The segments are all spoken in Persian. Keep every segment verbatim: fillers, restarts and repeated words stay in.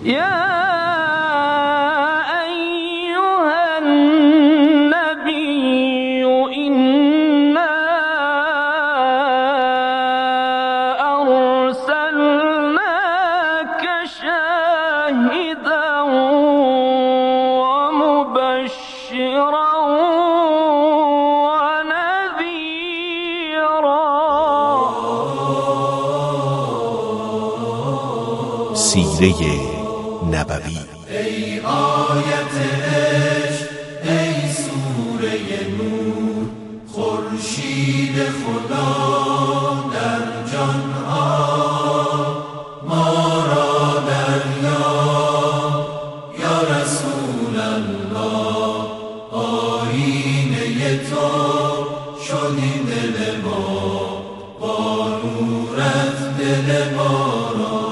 سیره نبوی. ای آیت عشق، ای سوره نور، خورشید خدا در جان ها، ما را دریاب یا رسول الله، آیینه تو شدی دل ما، با نورت دل ما را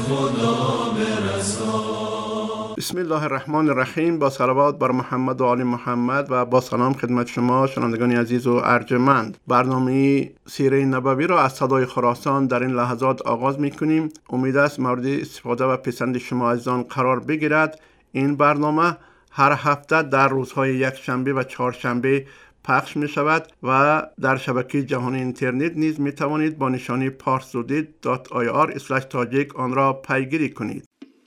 بسم الله الرحمن الرحیم. با صلوات بر محمد و آل محمد و با سلام خدمت شما شنوندگان عزیز و ارجمند. برنامه سیره نبوی را از صدای خراسان در این لحظات آغاز می‌کنیم. امید است مورد استفاده و پسند شما عزیزان قرار بگیرد. این برنامه هر هفته در روزهای یکشنبه و چهارشنبه پخش می شود و در شبکه جهانی اینترنت نیز می توانید با نشانی parstoday دات آی آر اسلش تاجیک آن را پیگیری کنید.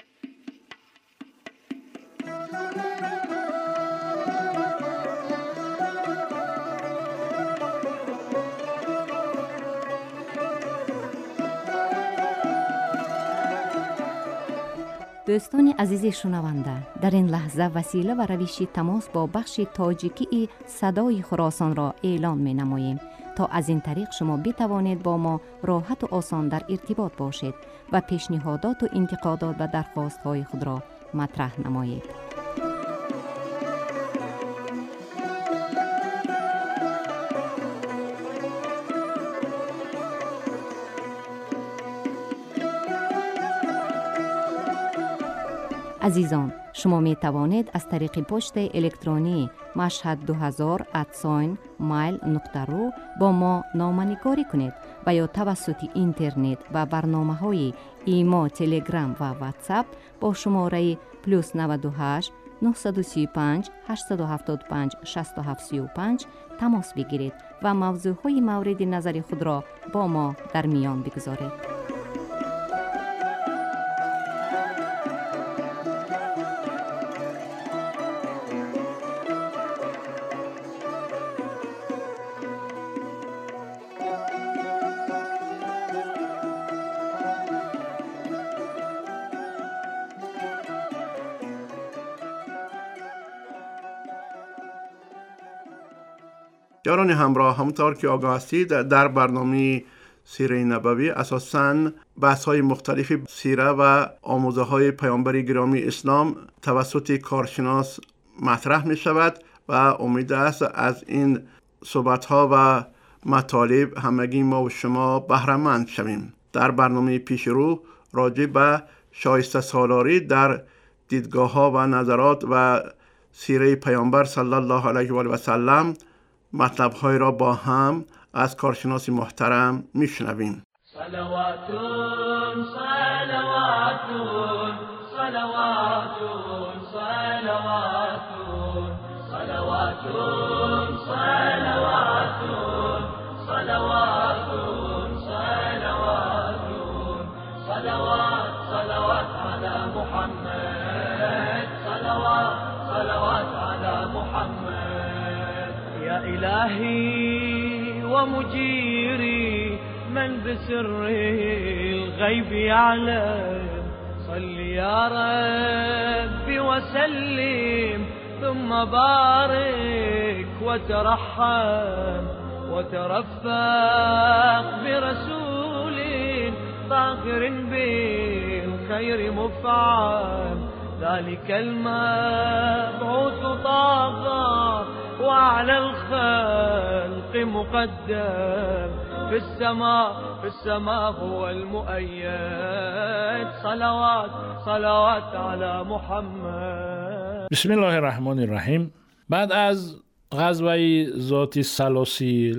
دوستان عزیز شنونده، در این لحظه وسیله و روش تماس با بخش تاجیکی صدای خراسان را اعلان می نماییم تا از این طریق شما بتوانید با ما راحت و آسان در ارتباط باشید و پیشنهادات و انتقادات و درخواست های خود را مطرح نمایید. عزیزان، شما می توانید از طریق پست الکترونی مشهد دو هزار ات مایل نقطه رو با ما نامه‌نگاری کنید و یا توسط اینترنت و برنامه‌های ایما، تلگرام و واتساپ با شماره پلوس نود و هشت نه سه پنج هشت هفت پنج شش هفت سه پنج تماس بگیرید و موضوعهای مورد نظر خود را با ما در میان بگذارید. یاران همراه، همونطور که آگاه هستید در برنامه سیره نبوی اساساً بحث‌های مختلف سیره و آموزه‌های پیامبر گرامی اسلام توسط کارشناس مطرح می شود و امید است از این صحبت‌ها و مطالب همگی ما و شما بهره مند شویم. در برنامه پیش رو راجع به شایسته سالاری در دیدگاه‌ها و نظرات و سیره پیامبر صلی الله علیه و آله و سلم مطلب‌های را با هم از کارشناس محترم میشنویم. صلواتون صلواتون صلواتون صلواتون صلواتون صلواتون صلواتون صلواتون صلوات صلوات على محمد صلوات صلوات على محمد يا إلهي ومجيري من بسر الغيب يعلم صل يا ربي وسلم ثم بارك وترحم وترفق برسول طاهر بالخير مفعم ذلك المبعوث طاغى وعلى الخلق مقدم في السماء في السماء هو المؤيد صلوات صلوات على محمد. بسم الله الرحمن الرحیم. بعد از غزوه ذات سلاسیل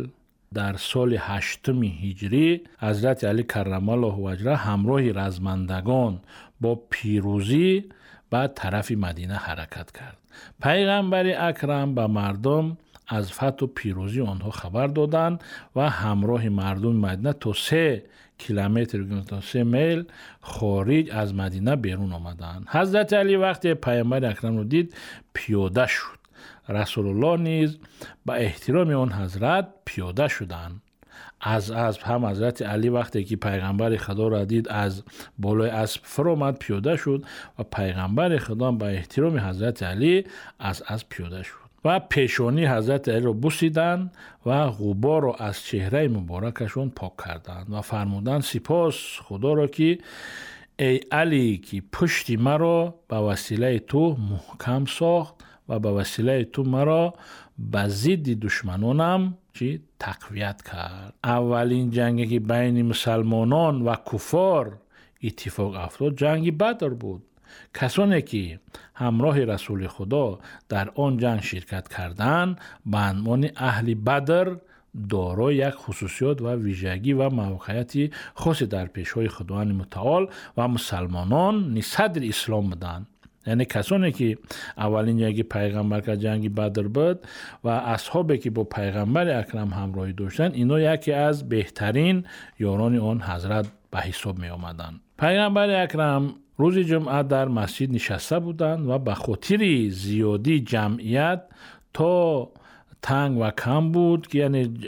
در سال هشتم هجری حضرت علی کرم الله وجهه همراه رزمندگان با پیروزی به طرف مدینه حرکت کرد. پیغمبر اکرم به مردم از فتح و پیروزی آنها خبر دادند و همراه مردم مدینه تا سه کیلومتر تا سه میل خارج از مدینه بیرون آمدند. حضرت علی وقتی پیامبر اکرم رو دید پیاده شد. رسول الله نیز به احترام آن حضرت پیاده شدند. از اسب هم حضرت علی وقتی که پیغمبر خدا را دید از بالای اسب فرآمد پیاده شد و پیغمبر خدا به احترام حضرت علی از اسب پیاده شد و پیشانی حضرت علی را بوسیدند و غبار را از چهره مبارکشون پاک کردند و فرمودند سپاس خدا را که ای علی که پشت مرا به وسیله تو محکم ساخت و به وسیله تو مرا به ضد دشمنانم چی تقویت کرد. اولین جنگی که بین مسلمانان و کفار اتفاق افتاد جنگ بدر بود. کسانی که همراه رسول خدا در آن جنگ شرکت کردند به عنوان اهل بدر دارای یک خصوصیات و ویژگی و موقعیت خاصی در پیشهای خداوند متعال و مسلمانان صدر اسلام بودند. یعنی کسانی که اولین جنگ پیغمبر که جنگ بدر بود و اصحابی که با پیغمبر اکرم همراهی داشتند اینا یکی از بهترین یاران آن حضرت به حساب می آمدند. پیغمبر اکرم روز جمعه در مسجد نشسته بودند و به خاطر زیادی جمعیت تا تنگ و کم بود که یعنی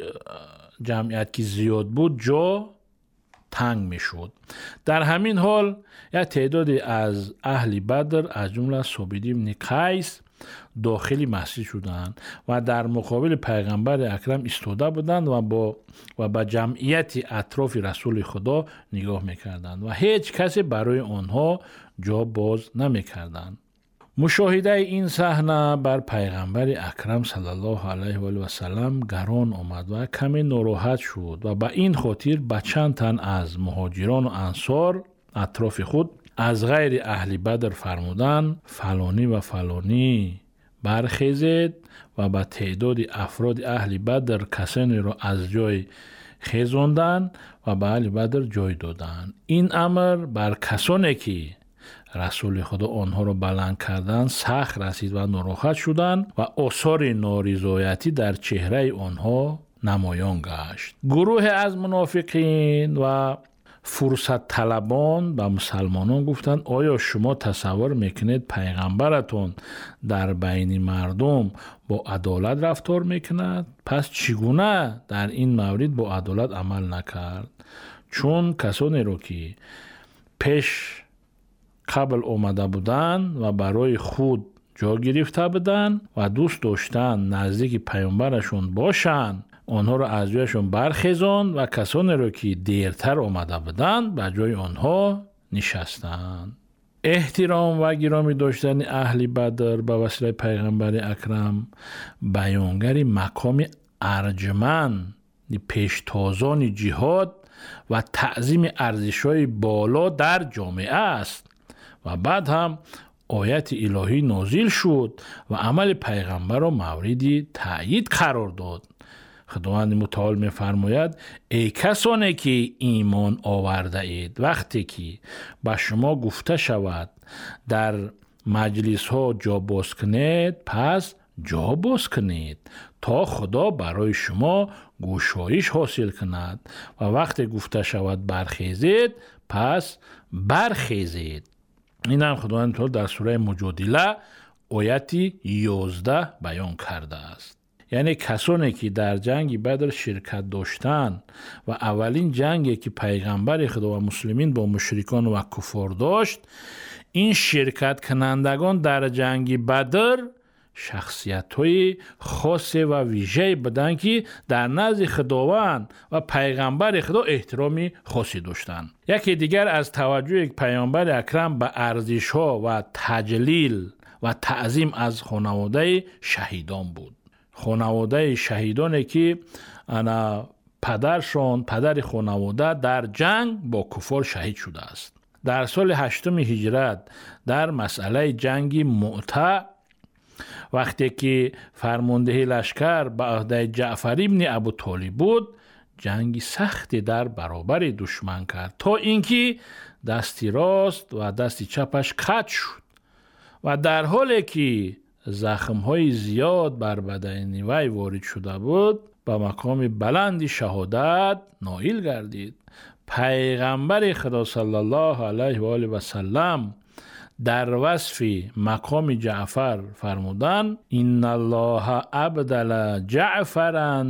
جمعیت که زیاد بود جا تنگ می شد. در همین حال یک تعدادی از اهل بدر از جمله ثابت بن قیس داخل مسجد شدند و در مقابل پیغمبر اکرم ایستاده بودند و با و به جمعیت اطراف رسول خدا نگاه میکردند و هیچ کسی برای آنها جا باز نمیکردند. مشاهده این صحنه بر پیغمبر اکرم صلی الله علیه و آله و سلم گران آمد و کمی ناراحت شد و به این خاطر به چند تن از مهاجران و انصار اطراف خود از غیر اهل بدر فرمودند فلانی و فلانی برخیزید و به تعداد افراد اهل بدر کسانی را از جای خیزاندند و به اهل بدر جای دادند. این امر بر کسانی که رسول خدا آنها را بلند کردند سخت رسید و ناراحت شدند و آثار نارضایتی در چهره آنها نمایان گشت. گروه از منافقین و فرصت طلبان به مسلمانان گفتند آیا شما تصور میکنید پیغمبرتون در بین مردم با عدالت رفتار میکند؟ پس چگونه در این مورد با عدالت عمل نکرد؟ چون کسانی رو که پیش قبل آمده بودند و برای خود جا گرفته بودند و دوست داشتند نزدیک پیامبرشون باشند آنها را از جایشون برخیزاند و کسانی را که دیرتر آمده بودند به جای آنها نشستند. احترام و گرامی داشتن اهل بدر به وسیله پیغمبر اکرم بیانگر مقام ارجمند پیشتازان جهاد و تعظیم ارزش‌های بالا در جامعه است. و بعد هم آیت الهی نازل شد و عمل پیغمبر را مورد تأیید قرار داد. خداوند متعال می فرماید ای کسانی که ایمان آورده اید وقتی که به شما گفته شود در مجلس ها جا باز کنید پس جا باز کنید تا خدا برای شما گشایش حاصل کند و وقتی گفته شود برخیزید پس برخیزید. این هم خداوند متعال در سوره مجادله آیت یازده بیان کرده است. یعنی کسانی که در جنگ بدر شرکت داشتند و اولین جنگی که پیغمبر خدا و مسلمین با مشرکان و کفار داشت این شرکت کنندگان در جنگ بدر شخصیت‌های خاص و ویژه‌ای بودند که در نزد خداوند و پیغمبر خدا احترامی خاصی داشتند. یکی دیگر از توجه پیامبر اکرم به ارزش‌ها و تجلیل و تعظیم از خانواده شهیدان بود. خانواده شهیدانی که انا پدرشان پدر خانواده در جنگ با کفار شهید شده است. در سال هشتم هجرت در مسئله جنگ مؤتة وقتی که فرمانده لشکر به عهده جعفر ابن ابو طالب بود، جنگی سختی در برابر دشمن کرد تا اینکه دستی راست و دستی چپش قطع شد و در حالی که زخم‌های زیاد بر بدن وی وارد شده بود، به مقام بلند شهادت نائل گردید. پیغمبر خدا صلی الله علیه و آله و سلم در وصف مقام جعفر فرمودند: ان الله ابدل جعفرا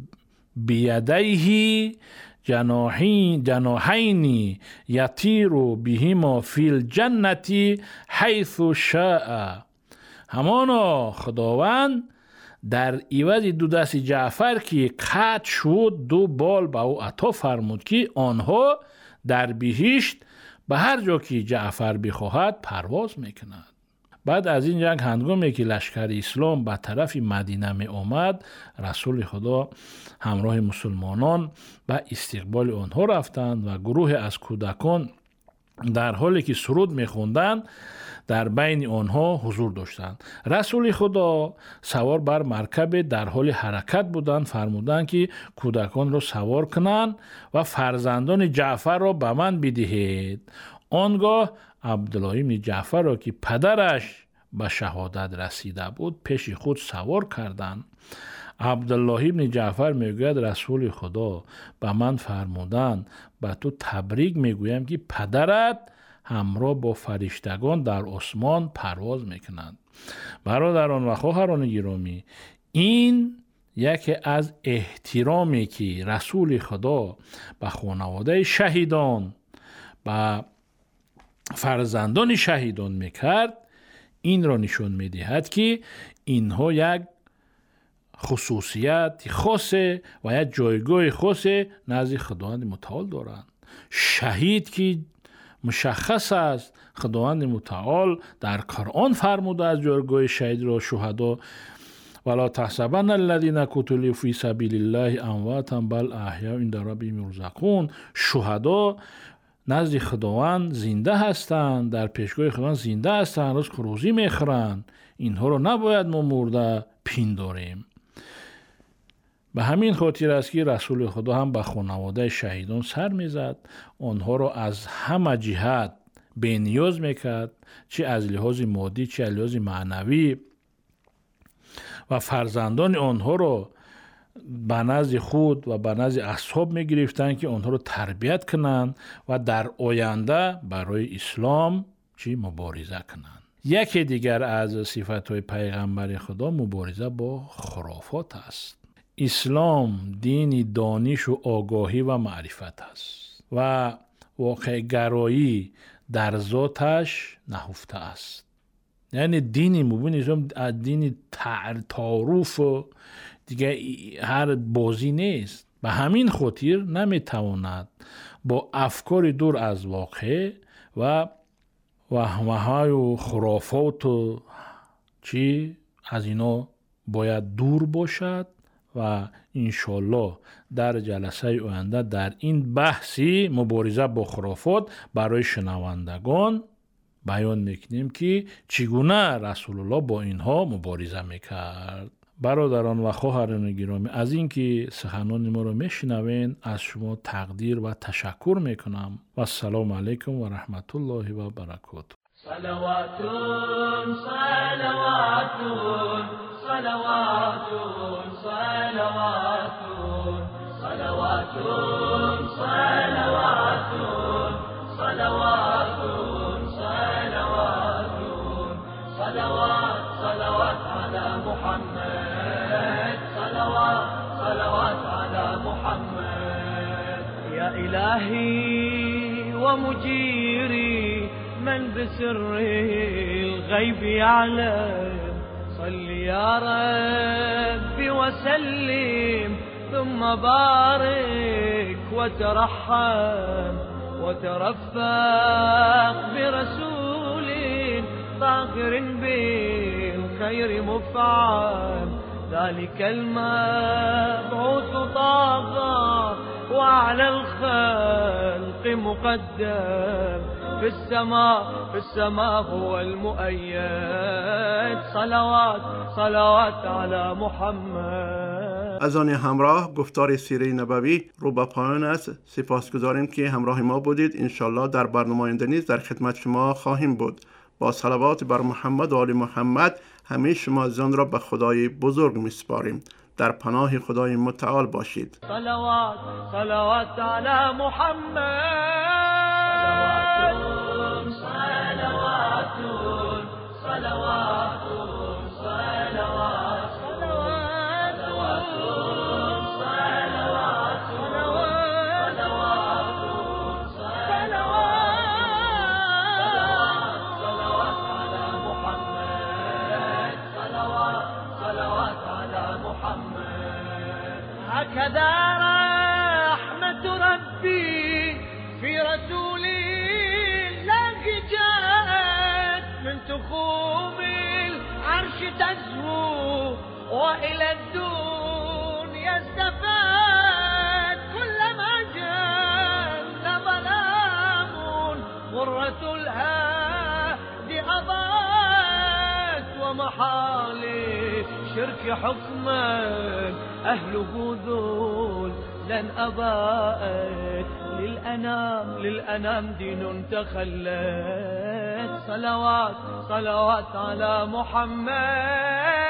بیدیه جناحین جناحین یطیر بهما فی الجنة حیث شاء. همانا خداوند در عوض دو دست جعفر که قطع شد، دو بال به او عطا فرمود که آنها در بهشت به هر جا که جعفر بخواهد پرواز میکند. بعد از این جنگ هنگامی که لشکر اسلام به طرف مدینه می آمد، رسول خدا همراه مسلمانان به استقبال آنها رفتند و گروه از کودکان در حالی که سرود میخوندند در بین آنها حضور داشتند. رسول خدا سوار بر مرکب در حال حرکت بودند. فرمودند که کودکان را سوار کنند و فرزندان جعفر را به من بدهید. آنگاه عبدالله ابن جعفر را که پدرش به شهادت رسیده بود پیش خود سوار کردند. عبدالله ابن جعفر میگوید رسول خدا به من فرمودند به تو تبریک میگویم که پدرت همراه با فرشتگان در آسمان پرواز میکنند. برادران و خواهران گرامی، این یکی از احترامی که رسول خدا به خانواده شهیدان، به فرزندان شهیدان میکرد، این را نشون میدهد که اینها یک خصوصیت خاصه و یک جایگاه خاصه نزد خداوند متعال دارند. شهید که مشخص است، خداوند متعال در قرآن فرموده از جایگاه شهید را شهدا: ولا تحسبن الذين قتلوا في سبيل الله امواتا بل احیاء عند ربهم یرزقون. شهدا نزد خداوند زنده هستند، در پیشگاه خداوند زنده هستند، روز روزی میخورند. اینها رو نباید ما مرده پنداریم. به همین خاطر است که رسول خدا هم به خانواده شهیدان سر میزد، آنها را از همه جهت بی‌نیاز میکرد، چه از لحاظ مادی چه از لحاظ معنوی، و فرزندان آنها را به نزد خود و به نزد اصحاب میگرفتند که آنها را تربیت کنند و در آینده برای اسلام چی مبارزه کنند. یکی دیگر از صفات‌های پیغمبر خدا مبارزه با خرافات است. اسلام دین دانش و آگاهی و معرفت است و واقع گرایی در ذاتش نهفته است. یعنی دین مبین دین تعارف دیگه هر بازی نیست. به همین خاطر نمیتواند با افکار دور از واقع و وهمه‌های و خرافات و چی از اینا باید دور باشد و انشالله در جلسه آینده در این بحثی مبارزه با خرافات برای شنوندگان بیان میکنیم که چگونه رسول الله با اینها مبارزه میکرد. برادران و خواهران گرامی، از اینکه سخنان ما را میشنوین از شما تقدیر و تشکر میکنم و السلام علیکم و رحمت الله و برکاته. صلوات صلوات صلوات صلوات صلوات صلوات صلوات صلوات صلوات على محمد صلوات صلوات على محمد. يا إلهي ومجيري من بسر الغيب يعلم، صل يا ربي وسلم ثم بارك وترحم وترفق برسول طاهر بالخير مفعم، ذلك المبعوث طاغى وعلى الخلق مقدم، في السماء في السماء هو المؤيد صلوات صلوات على محمد. از آن همراه گفتار سیره نبوی رو به پایان است. سپاسگزاریم که همراه ما بودید. انشالله در برنامه آینده نیز در خدمت شما خواهیم بود. با صلوات بر محمد و آل محمد همه شما عزیزان را به خدای بزرگ میسپاریم. در پناه خدای متعال باشید. صلوات صلوات علی محمد. صلوات صلوات صلوات صلوات هكذا رحمة ربي في رسول الله جاءت من تخوم العرش تزهو وإلى الدنيا استفاد كلما جل ظلام غرة الهادي أضاءت ومحال شرك حكما أهله ذول لن أباءت للأنام للأنام دين تخلت. صلوات صلوات على محمد.